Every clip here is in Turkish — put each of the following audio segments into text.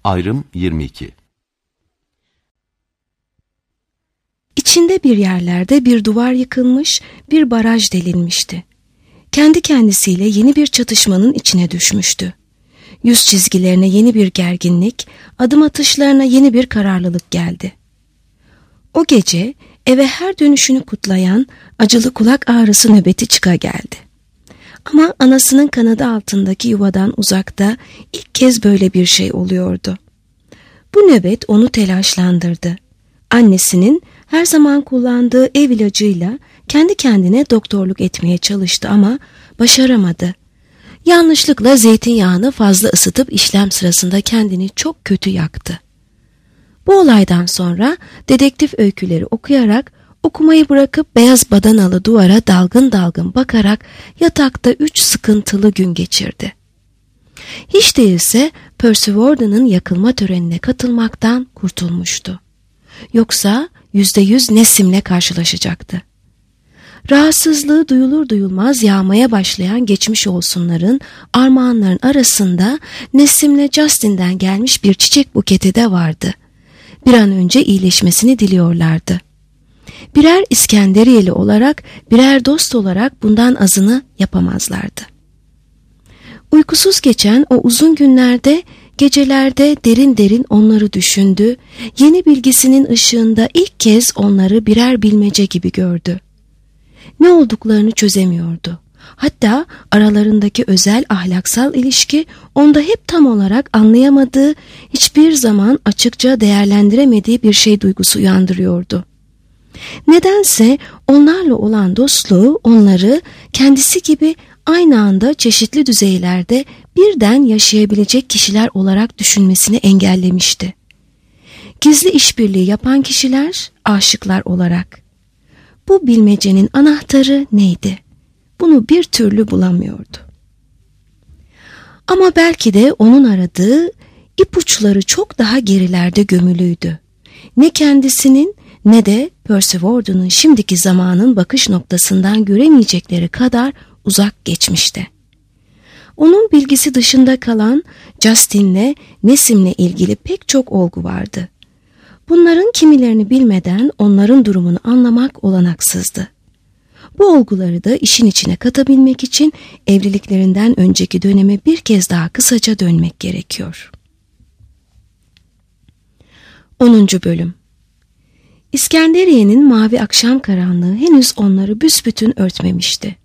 Ayrım 22. İçinde bir yerlerde bir duvar yıkılmış, bir baraj delinmişti. Kendi kendisiyle yeni bir çatışmanın içine düşmüştü. Yüz çizgilerine yeni bir gerginlik, adım atışlarına yeni bir kararlılık geldi. O gece eve her dönüşünü kutlayan acılı kulak ağrısı nöbeti çıka geldi. Ama anasının kanadı altındaki yuvadan uzakta ilk kez böyle bir şey oluyordu. Bu nöbet onu telaşlandırdı. Annesinin her zaman kullandığı ev ilacıyla kendi kendine doktorluk etmeye çalıştı ama başaramadı. Yanlışlıkla zeytinyağını fazla ısıtıp işlem sırasında kendini çok kötü yaktı. Bu olaydan sonra dedektif öyküleri okuyarak okumayı bırakıp beyaz badanalı duvara dalgın dalgın bakarak yatakta 3 sıkıntılı gün geçirdi. Hiç değilse Percy Warden'ın yakılma törenine katılmaktan kurtulmuştu. Yoksa %100 Nesim'le karşılaşacaktı. Rahatsızlığı duyulur duyulmaz yağmaya başlayan geçmiş olsunların, armağanların arasında Nesim'le Justin'den gelmiş bir çiçek buketi de vardı. Bir an önce iyileşmesini diliyorlardı. Birer İskenderiyeli olarak, birer dost olarak bundan azını yapamazlardı. Uykusuz geçen o uzun günlerde, gecelerde derin derin onları düşündü, yeni bilgisinin ışığında ilk kez onları birer bilmece gibi gördü. Ne olduklarını çözemiyordu. Hatta aralarındaki özel ahlaksal ilişki onda hep tam olarak anlayamadığı, hiçbir zaman açıkça değerlendiremediği bir şey duygusu uyandırıyordu. Nedense onlarla olan dostluğu onları kendisi gibi aynı anda çeşitli düzeylerde birden yaşayabilecek kişiler olarak düşünmesini engellemişti. Gizli işbirliği yapan kişiler, aşıklar olarak. Bu bilmecenin anahtarı neydi? Bunu bir türlü bulamıyordu. Ama belki de onun aradığı ipuçları çok daha gerilerde gömülüydü. Ne kendisinin ne de Percy Warden'ın şimdiki zamanın bakış noktasından göremeyecekleri kadar uzak geçmişte. Onun bilgisi dışında kalan Justin'le Nesim'le ilgili pek çok olgu vardı. Bunların kimilerini bilmeden onların durumunu anlamak olanaksızdı. Bu olguları da işin içine katabilmek için evliliklerinden önceki döneme bir kez daha kısaca dönmek gerekiyor. 10. Bölüm. İskenderiye'nin mavi akşam karanlığı henüz onları büsbütün örtmemişti.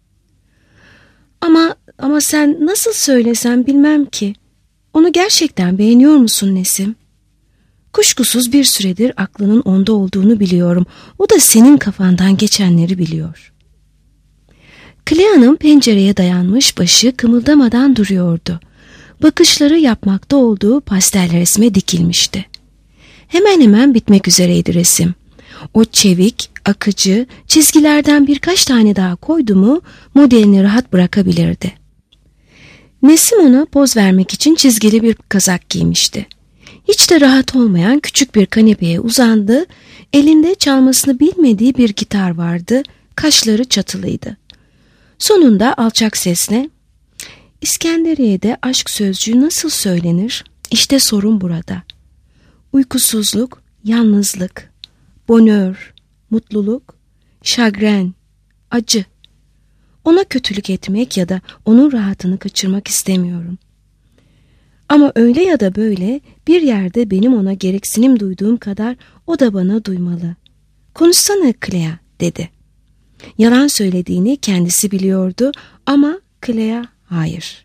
Ama sen nasıl söylesen bilmem ki. Onu gerçekten beğeniyor musun Nesim? Kuşkusuz bir süredir aklının onda olduğunu biliyorum. O da senin kafandan geçenleri biliyor. Clea'nın pencereye dayanmış başı kımıldamadan duruyordu. Bakışları yapmakta olduğu pastel resme dikilmişti. Hemen hemen bitmek üzereydi resim. O çevik, akıcı çizgilerden birkaç tane daha koydu mu modelini rahat bırakabilirdi. Nesim ona poz vermek için çizgili bir kazak giymişti. Hiç de rahat olmayan küçük bir kanepeye uzandı, elinde çalmasını bilmediği bir gitar vardı, kaşları çatılıydı. Sonunda alçak sesle, "İskenderiye'de aşk sözcüğü nasıl söylenir? İşte sorun burada. Uykusuzluk, yalnızlık, bonheur, mutluluk, şagren, acı. Ona kötülük etmek ya da onun rahatını kaçırmak istemiyorum. Ama öyle ya da böyle bir yerde benim ona gereksinim duyduğum kadar o da bana duymalı. Konuşsana Clea," dedi. Yalan söylediğini kendisi biliyordu ama Clea hayır.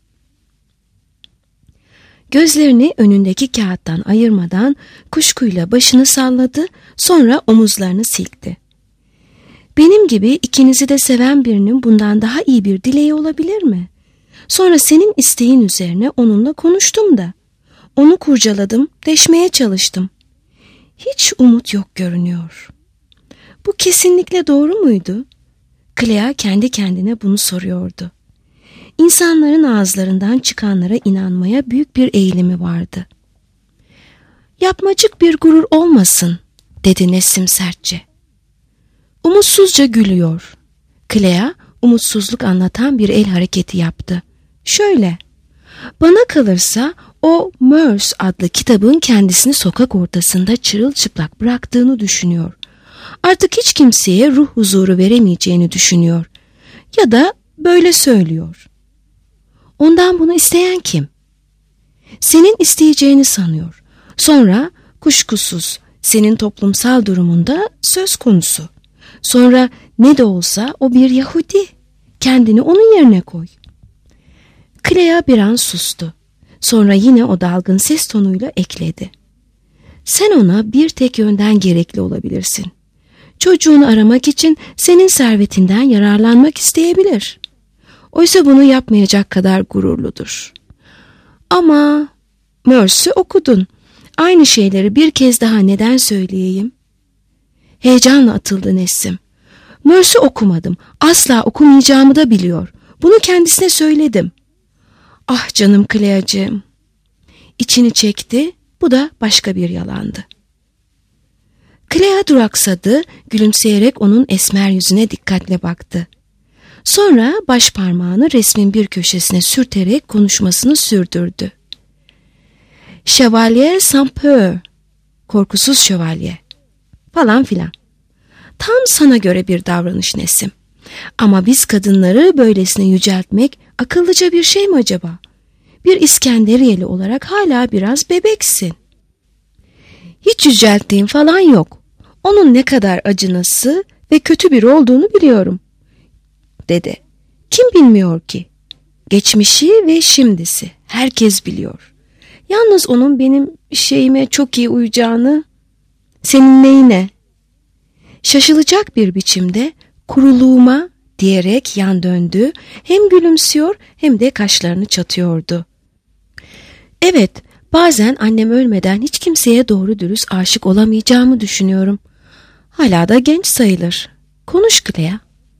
Gözlerini önündeki kağıttan ayırmadan kuşkuyla başını salladı, sonra omuzlarını silkti. "Benim gibi ikinizi de seven birinin bundan daha iyi bir dileği olabilir mi? Sonra senin isteğin üzerine onunla konuştum da. Onu kurcaladım, deşmeye çalıştım. Hiç umut yok görünüyor." Bu kesinlikle doğru muydu? Clea kendi kendine bunu soruyordu. İnsanların ağızlarından çıkanlara inanmaya büyük bir eğilimi vardı. "Yapmacık bir gurur olmasın," dedi Nesim sertçe. Umutsuzca gülüyor. Clea umutsuzluk anlatan bir el hareketi yaptı. "Şöyle, bana kalırsa O Merce adlı kitabın kendisini sokak ortasında çırılçıplak bıraktığını düşünüyor. Artık hiç kimseye ruh huzuru veremeyeceğini düşünüyor. Ya da böyle söylüyor. Ondan bunu isteyen kim? Senin isteyeceğini sanıyor. Sonra kuşkusuz senin toplumsal durumunda söz konusu. Sonra ne de olsa o bir Yahudi. Kendini onun yerine koy. Clea bir an sustu. Sonra yine o dalgın ses tonuyla ekledi. Sen ona bir tek yönden gerekli olabilirsin. Çocuğunu aramak için senin servetinden yararlanmak isteyebilir. Oysa bunu yapmayacak kadar gururludur. Ama Mercy okudun. Aynı şeyleri bir kez daha neden söyleyeyim? Heyecanla atıldı Nessim. Mercy okumadım. Asla okumayacağımı da biliyor. Bunu kendisine söyledim. Ah canım Clea'cığım. İçini çekti. Bu da başka bir yalandı. Clea duraksadı, gülümseyerek onun esmer yüzüne dikkatle baktı. Sonra baş parmağını resmin bir köşesine sürterek konuşmasını sürdürdü. Chevalier sans peur, korkusuz şövalye falan filan. Tam sana göre bir davranış Nesim. Ama biz kadınları böylesine yüceltmek akıllıca bir şey mi acaba? Bir İskenderiyeli olarak hala biraz bebeksin. Hiç yücelttiğim falan yok. Onun ne kadar acınası ve kötü biri olduğunu biliyorum, dedi. Kim bilmiyor ki? Geçmişi ve şimdisi herkes biliyor. Yalnız onun benim şeyime çok iyi uyacağını, senin neyine? Şaşılacak bir biçimde kuruluğuma diyerek yan döndü. Hem gülümsüyor hem de kaşlarını çatıyordu. Evet, bazen annem ölmeden hiç kimseye doğru dürüst aşık olamayacağımı düşünüyorum. Hala da genç sayılır. Konuş Clea.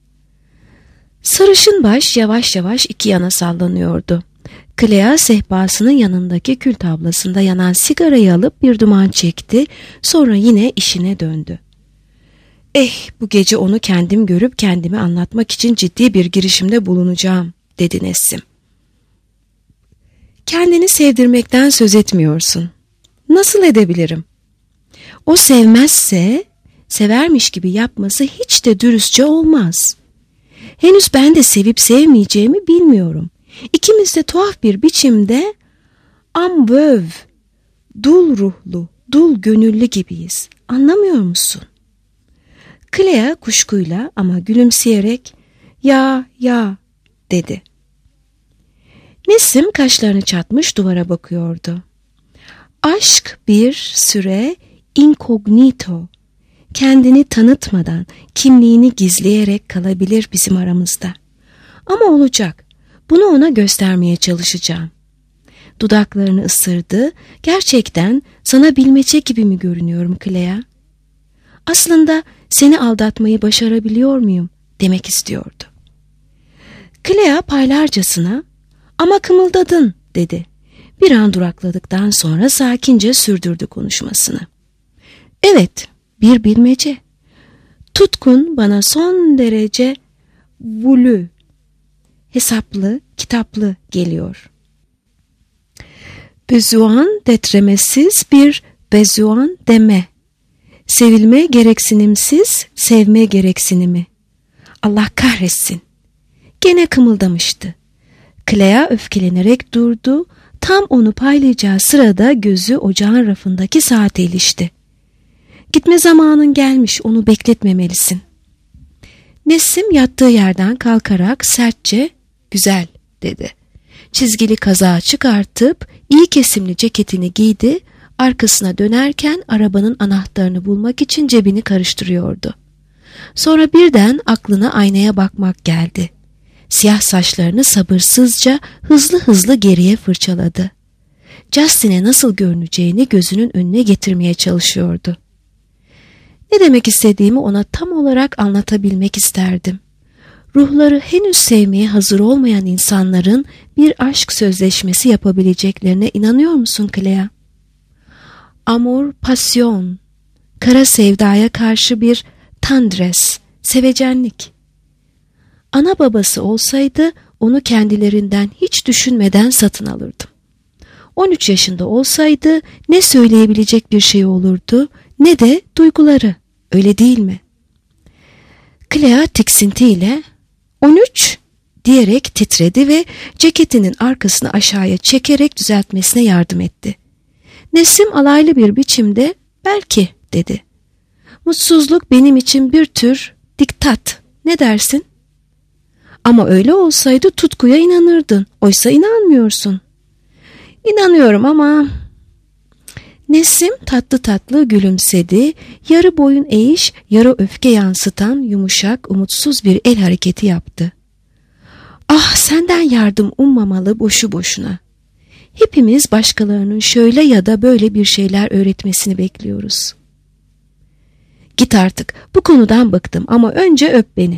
Sarışın baş yavaş yavaş iki yana sallanıyordu. Clea sehpasının yanındaki kül tablasında yanan sigarayı alıp bir duman çekti. Sonra yine işine döndü. Bu gece onu kendim görüp kendimi anlatmak için ciddi bir girişimde bulunacağım, dedi Nessim. Kendini sevdirmekten söz etmiyorsun. Nasıl edebilirim? O sevmezse, severmiş gibi yapması hiç de dürüstçe olmaz. Henüz ben de sevip sevmeyeceğimi bilmiyorum. İkimiz de tuhaf bir biçimde amböv, dul ruhlu, dul gönüllü gibiyiz. Anlamıyor musun? Clea kuşkuyla ama gülümseyerek ya dedi. Nessim kaşlarını çatmış duvara bakıyordu. Aşk bir süre incognito, kendini tanıtmadan, kimliğini gizleyerek kalabilir bizim aramızda. Ama olacak. Bunu ona göstermeye çalışacağım. Dudaklarını ısırdı. Gerçekten sana bilmece gibi mi görünüyorum Clea? Aslında seni aldatmayı başarabiliyor muyum demek istiyordu. Clea paylarcasına ama kımıldadın dedi. Bir an durakladıktan sonra sakince sürdürdü konuşmasını. Evet, bir bilmece. Tutkun bana son derece voulu, hesaplı, kitaplı geliyor. Besoin detremesiz bir besoin deme. Sevilme gereksinimsiz, sevme gereksinimi. Allah kahretsin. Gene kımıldamıştı. Clea öfkelenerek durdu. Tam onu paylayacağı sırada gözü ocağın rafındaki saate ilişti. Gitme zamanın gelmiş, onu bekletmemelisin. Nessim yattığı yerden kalkarak sertçe güzel dedi. Çizgili kazağı çıkartıp iyi kesimli ceketini giydi. Arkasına dönerken arabanın anahtarını bulmak için cebini karıştırıyordu. Sonra birden aklına aynaya bakmak geldi. Siyah saçlarını sabırsızca hızlı hızlı geriye fırçaladı. Justin'e nasıl görüneceğini gözünün önüne getirmeye çalışıyordu. Ne demek istediğimi ona tam olarak anlatabilmek isterdim. Ruhları henüz sevmeye hazır olmayan insanların bir aşk sözleşmesi yapabileceklerine inanıyor musun Clea? Amor, passion, kara sevdaya karşı bir tendres, sevecenlik. Ana babası olsaydı onu kendilerinden hiç düşünmeden satın alırdım. 13 yaşında olsaydı ne söyleyebilecek bir şey olurdu ne de duyguları, öyle değil mi? Clea tiksintiyle 13 diyerek titredi ve ceketinin arkasını aşağıya çekerek düzeltmesine yardım etti. Nesim alaylı bir biçimde belki dedi. Mutsuzluk benim için bir tür diktat. Ne dersin? Ama öyle olsaydı tutkuya inanırdın. Oysa inanmıyorsun. İnanıyorum ama... Nesim tatlı tatlı gülümsedi. Yarı boyun eğiş, yarı öfke yansıtan yumuşak, umutsuz bir el hareketi yaptı. Ah, senden yardım ummamalı boşu boşuna. Hepimiz başkalarının şöyle ya da böyle bir şeyler öğretmesini bekliyoruz. Git artık, bu konudan bıktım ama önce öp beni.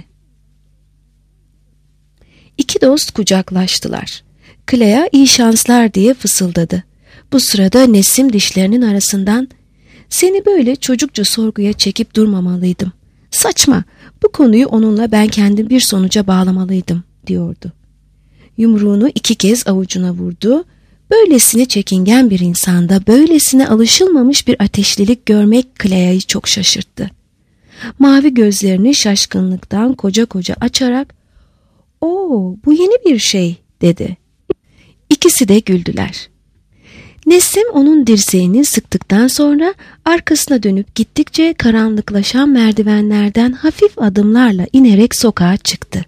İki dost kucaklaştılar. Clea iyi şanslar diye fısıldadı. Bu sırada Nesim dişlerinin arasından seni böyle çocukça sorguya çekip durmamalıydım. Saçma, bu konuyu onunla ben kendim bir sonuca bağlamalıydım diyordu. Yumruğunu 2 kez avucuna vurdu. Böylesine çekingen bir insanda böylesine alışılmamış bir ateşlilik görmek Clea'yı çok şaşırttı. Mavi gözlerini şaşkınlıktan koca koca açarak "Oo, bu yeni bir şey," dedi. İkisi de güldüler. Nesim onun dirseğini sıktıktan sonra arkasına dönüp gittikçe karanlıklaşan merdivenlerden hafif adımlarla inerek sokağa çıktı.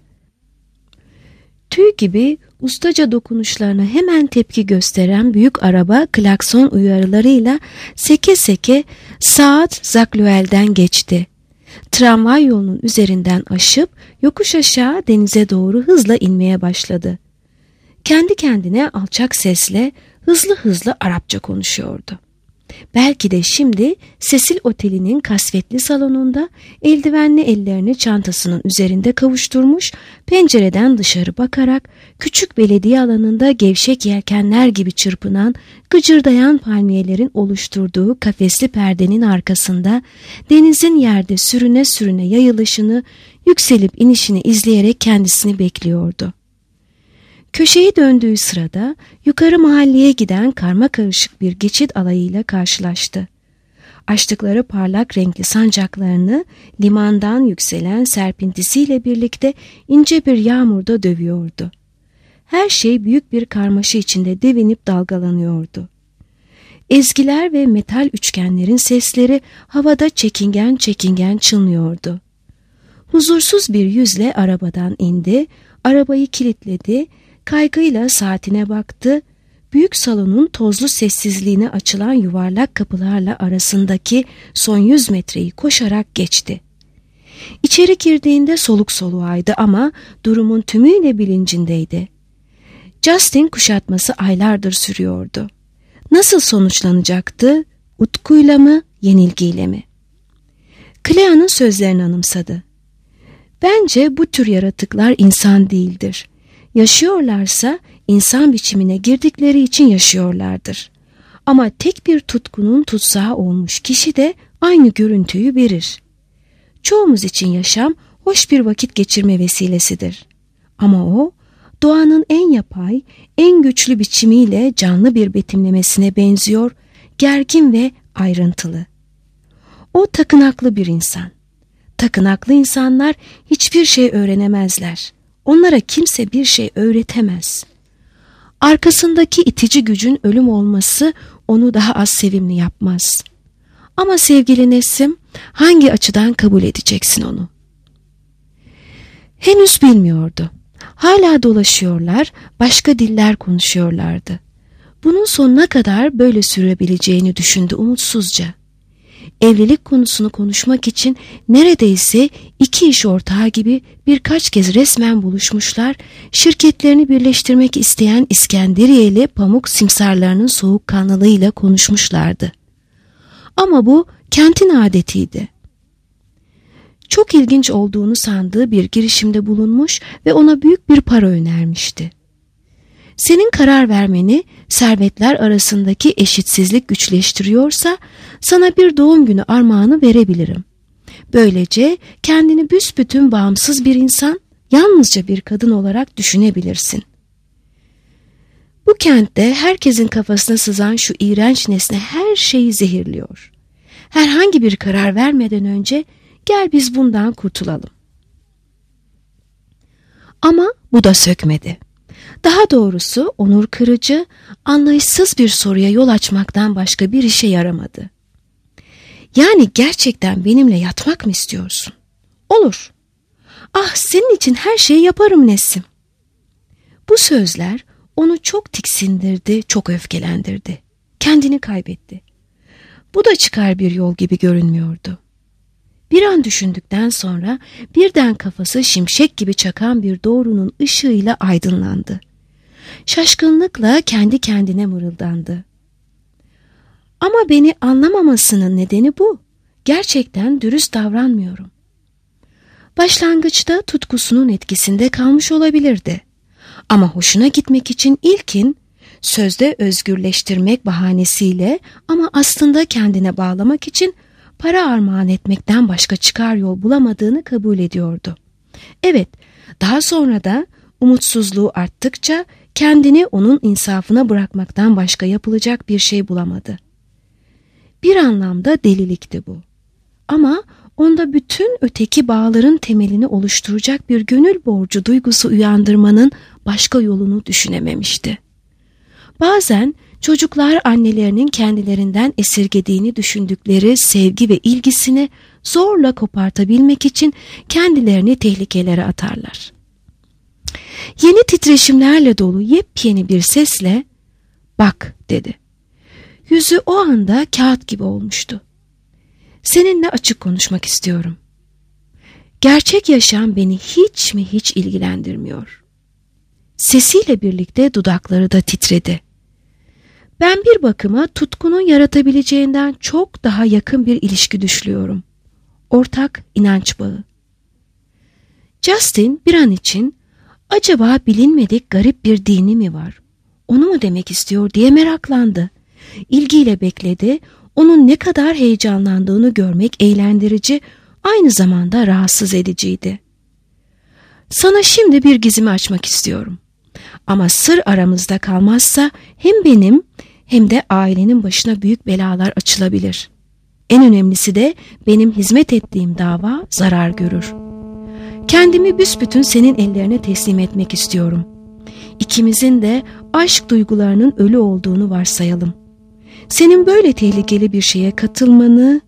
Tüy gibi ustaca dokunuşlarına hemen tepki gösteren büyük araba klakson uyarılarıyla seke seke saat Zakluel'den geçti. Tramvay yolunun üzerinden aşıp yokuş aşağı denize doğru hızla inmeye başladı. Kendi kendine alçak sesle hızlı hızlı Arapça konuşuyordu. Belki de şimdi Cecil Oteli'nin kasvetli salonunda eldivenli ellerini çantasının üzerinde kavuşturmuş, pencereden dışarı bakarak küçük belediye alanında gevşek yelkenler gibi çırpınan, gıcırdayan palmiyelerin oluşturduğu kafesli perdenin arkasında denizin yerde sürüne sürüne yayılışını, yükselip inişini izleyerek kendisini bekliyordu. Köşeyi döndüğü sırada yukarı mahalleye giden karmakarışık bir geçit alayıyla karşılaştı. Açtıkları parlak renkli sancaklarını limandan yükselen serpintisiyle birlikte ince bir yağmurda dövüyordu. Her şey büyük bir karmaşa içinde devinip dalgalanıyordu. Ezgiler ve metal üçgenlerin sesleri havada çekingen çekingen çınlıyordu. Huzursuz bir yüzle arabadan indi, arabayı kilitledi, kaygıyla saatine baktı, büyük salonun tozlu sessizliğine açılan yuvarlak kapılarla arasındaki son 100 metreyi koşarak geçti. İçeri girdiğinde soluk soluğaydı ama durumun tümüyle bilincindeydi. Justin kuşatması aylardır sürüyordu. Nasıl sonuçlanacaktı? Utkuyla mı, yenilgiyle mi? Clea'nın sözlerini anımsadı. Bence bu tür yaratıklar insan değildir. Yaşıyorlarsa insan biçimine girdikleri için yaşıyorlardır. Ama tek bir tutkunun tutsağı olmuş kişi de aynı görüntüyü verir. Çoğumuz için yaşam hoş bir vakit geçirme vesilesidir. Ama o, doğanın en yapay, en güçlü biçimiyle canlı bir betimlemesine benziyor, gergin ve ayrıntılı. O takınaklı bir insan. Takınaklı insanlar hiçbir şey öğrenemezler. Onlara kimse bir şey öğretemez. Arkasındaki itici gücün ölüm olması onu daha az sevimli yapmaz. Ama sevgili Nesim, hangi açıdan kabul edeceksin onu? Henüz bilmiyordu. Hala dolaşıyorlar, başka diller konuşuyorlardı. Bunun sonuna kadar böyle sürebileceğini düşündü umutsuzca. Evlilik konusunu konuşmak için neredeyse 2 iş ortağı gibi birkaç kez resmen buluşmuşlar, şirketlerini birleştirmek isteyen İskenderiyeli pamuk simsarlarının soğukkanlılığıyla konuşmuşlardı. Ama bu kentin adetiydi. Çok ilginç olduğunu sandığı bir girişimde bulunmuş ve ona büyük bir para önermişti. Senin karar vermeni servetler arasındaki eşitsizlik güçleştiriyorsa sana bir doğum günü armağanı verebilirim. Böylece kendini büsbütün bağımsız bir insan, yalnızca bir kadın olarak düşünebilirsin. Bu kentte herkesin kafasına sızan şu iğrenç nesne her şeyi zehirliyor. Herhangi bir karar vermeden önce gel biz bundan kurtulalım. Ama bu da sökmedi. Daha doğrusu onur kırıcı, anlayışsız bir soruya yol açmaktan başka bir işe yaramadı. Yani gerçekten benimle yatmak mı istiyorsun? Olur. Ah, senin için her şeyi yaparım Nesim. Bu sözler onu çok tiksindirdi, çok öfkelendirdi. Kendini kaybetti. Bu da çıkar bir yol gibi görünmüyordu. Bir an düşündükten sonra birden kafası şimşek gibi çakan bir doğrunun ışığıyla aydınlandı. Şaşkınlıkla kendi kendine mırıldandı. Ama beni anlamamasının nedeni bu. Gerçekten dürüst davranmıyorum. Başlangıçta tutkusunun etkisinde kalmış olabilirdi. Ama hoşuna gitmek için ilkin sözde özgürleştirmek bahanesiyle ama aslında kendine bağlamak için para armağan etmekten başka çıkar yol bulamadığını kabul ediyordu. Evet, daha sonra da umutsuzluğu arttıkça kendini onun insafına bırakmaktan başka yapılacak bir şey bulamadı. Bir anlamda delilikti bu. Ama onda bütün öteki bağların temelini oluşturacak bir gönül borcu duygusu uyandırmanın başka yolunu düşünememişti. Bazen çocuklar annelerinin kendilerinden esirgediğini düşündükleri sevgi ve ilgisini zorla kopartabilmek için kendilerini tehlikelere atarlar. Yeni titreşimlerle dolu yepyeni bir sesle "Bak," dedi. Yüzü o anda kağıt gibi olmuştu. "Seninle açık konuşmak istiyorum. Gerçek yaşam beni hiç mi hiç ilgilendirmiyor." Sesiyle birlikte dudakları da titredi. "Ben bir bakıma tutkunun yaratabileceğinden çok daha yakın bir ilişki düşlüyorum. Ortak inanç bağı." Justin bir an için acaba bilinmedik garip bir dini mi var? Onu mu demek istiyor diye meraklandı. İlgiyle bekledi. Onun ne kadar heyecanlandığını görmek eğlendirici, aynı zamanda rahatsız ediciydi. "Sana şimdi bir gizimi açmak istiyorum. Ama sır aramızda kalmazsa hem benim hem de ailenin başına büyük belalar açılabilir. En önemlisi de benim hizmet ettiğim dava zarar görür. Kendimi büsbütün senin ellerine teslim etmek istiyorum. İkimizin de aşk duygularının ölü olduğunu varsayalım. Senin böyle tehlikeli bir şeye katılmanı..."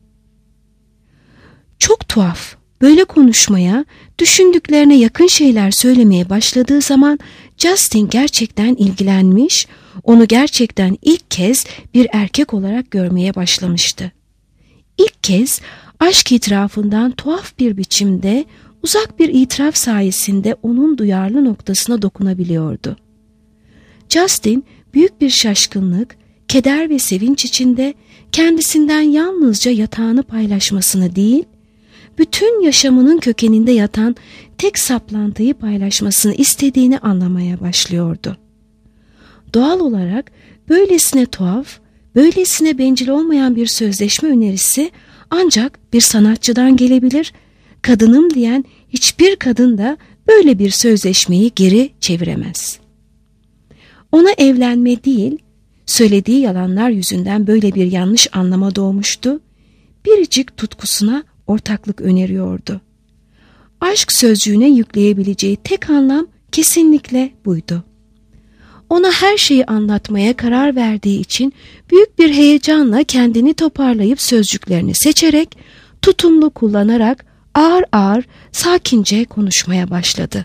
Çok tuhaf. Böyle konuşmaya, düşündüklerine yakın şeyler söylemeye başladığı zaman Justin gerçekten ilgilenmiş, onu gerçekten ilk kez bir erkek olarak görmeye başlamıştı. İlk kez aşk itirafından tuhaf bir biçimde, uzak bir itiraf sayesinde onun duyarlı noktasına dokunabiliyordu. Justin büyük bir şaşkınlık, keder ve sevinç içinde kendisinden yalnızca yatağını paylaşmasını değil, bütün yaşamının kökeninde yatan tek saplantıyı paylaşmasını istediğini anlamaya başlıyordu. Doğal olarak böylesine tuhaf, böylesine bencil olmayan bir sözleşme önerisi ancak bir sanatçıdan gelebilir, kadınım diyen hiçbir kadın da böyle bir sözleşmeyi geri çeviremez. Ona evlenme değil, söylediği yalanlar yüzünden böyle bir yanlış anlama doğmuştu, biricik tutkusuna ortaklık öneriyordu. Aşk sözcüğüne yükleyebileceği tek anlam kesinlikle buydu. Ona her şeyi anlatmaya karar verdiği için büyük bir heyecanla kendini toparlayıp sözcüklerini seçerek, tutumlu kullanarak ağır ağır, sakince konuşmaya başladı.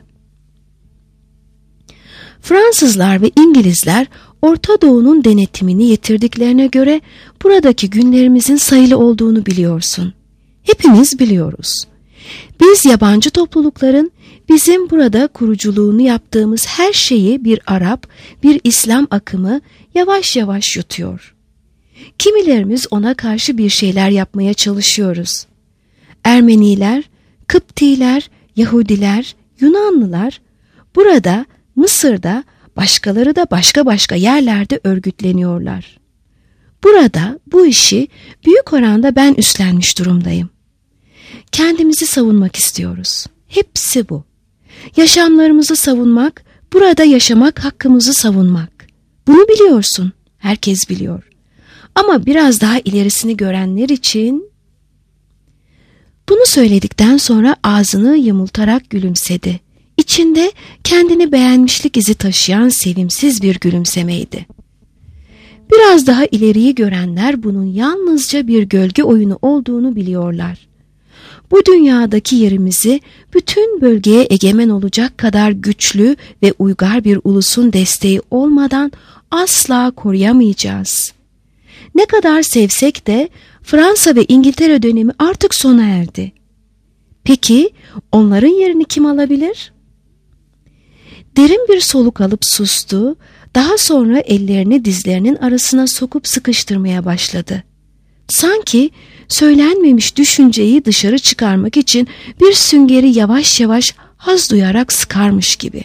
Fransızlar ve İngilizler Orta Doğu'nun denetimini yitirdiklerine göre buradaki günlerimizin sayılı olduğunu biliyorsun. Hepimiz biliyoruz. Biz yabancı toplulukların bizim burada kuruculuğunu yaptığımız her şeyi bir Arap, bir İslam akımı yavaş yavaş yutuyor. Kimilerimiz ona karşı bir şeyler yapmaya çalışıyoruz. Ermeniler, Kıptiler, Yahudiler, Yunanlılar burada, Mısır'da, başkaları da başka yerlerde örgütleniyorlar. Burada bu işi büyük oranda ben üstlenmiş durumdayım. Kendimizi savunmak istiyoruz. Hepsi bu. Yaşamlarımızı savunmak, burada yaşamak hakkımızı savunmak. Bunu biliyorsun, herkes biliyor. Ama biraz daha ilerisini görenler için... Bunu söyledikten sonra ağzını yamultarak gülümsedi. İçinde kendini beğenmişlik izi taşıyan sevimsiz bir gülümsemeydi. Biraz daha ileriyi görenler bunun yalnızca bir gölge oyunu olduğunu biliyorlar. Bu dünyadaki yerimizi bütün bölgeye egemen olacak kadar güçlü ve uygar bir ulusun desteği olmadan asla koruyamayacağız. Ne kadar sevsek de Fransa ve İngiltere dönemi artık sona erdi. Peki onların yerini kim alabilir? Derin bir soluk alıp sustu, daha sonra ellerini dizlerinin arasına sokup sıkıştırmaya başladı. Sanki söylenmemiş düşünceyi dışarı çıkarmak için bir süngeri yavaş yavaş haz duyarak sıkarmış gibi.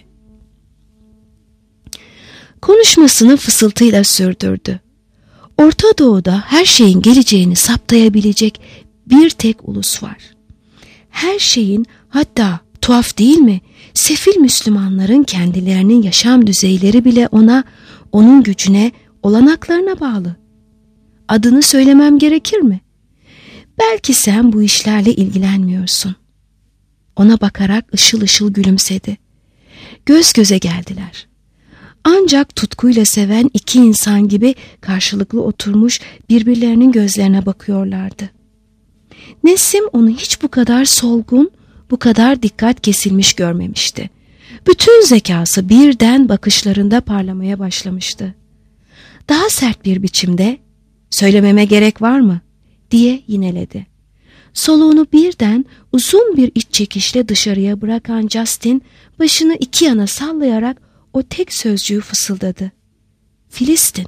Konuşmasını fısıltıyla sürdürdü. Orta Doğu'da her şeyin geleceğini saptayabilecek bir tek ulus var. Her şeyin, hatta tuhaf değil mi, sefil Müslümanların kendilerinin yaşam düzeyleri bile onun gücüne, olanaklarına bağlı. Adını söylemem gerekir mi? Belki sen bu işlerle ilgilenmiyorsun. Ona bakarak ışıl ışıl gülümsedi. Göz göze geldiler. Ancak tutkuyla seven iki insan gibi karşılıklı oturmuş birbirlerinin gözlerine bakıyorlardı. Nesim onu hiç bu kadar solgun, bu kadar dikkat kesilmiş görmemişti. Bütün zekası birden bakışlarında parlamaya başlamıştı. Daha sert bir biçimde, "Söylememe gerek var mı?" diye yineledi. Soluğunu birden uzun bir iç çekişle dışarıya bırakan Justin başını iki yana sallayarak o tek sözcüğü fısıldadı. "Filistin."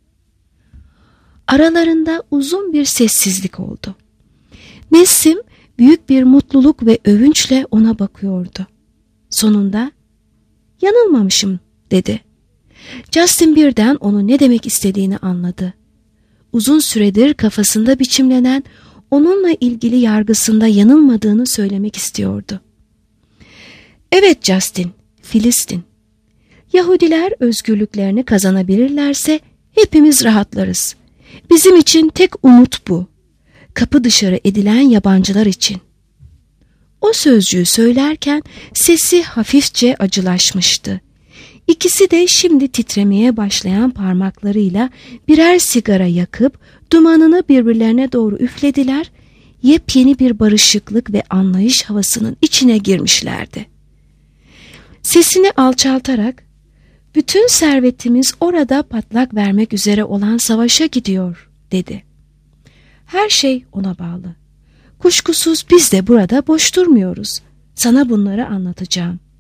Aralarında uzun bir sessizlik oldu. Nesim büyük bir mutluluk ve övünçle ona bakıyordu. Sonunda "Yanılmamışım," dedi. Justin birden onun ne demek istediğini anladı. Uzun süredir kafasında biçimlenen onunla ilgili yargısında yanılmadığını söylemek istiyordu. "Evet Justin, Filistin. Yahudiler özgürlüklerini kazanabilirlerse hepimiz rahatlarız. Bizim için tek umut bu. Kapı dışarı edilen yabancılar için." O sözcüğü söylerken sesi hafifçe acılaşmıştı. İkisi de şimdi titremeye başlayan parmaklarıyla birer sigara yakıp dumanını birbirlerine doğru üflediler, yepyeni bir barışıklık ve anlayış havasının içine girmişlerdi. Sesini alçaltarak, "Bütün servetimiz orada patlak vermek üzere olan savaşa gidiyor," dedi. "Her şey ona bağlı. Kuşkusuz biz de burada boş durmuyoruz. Sana bunları anlatacağım.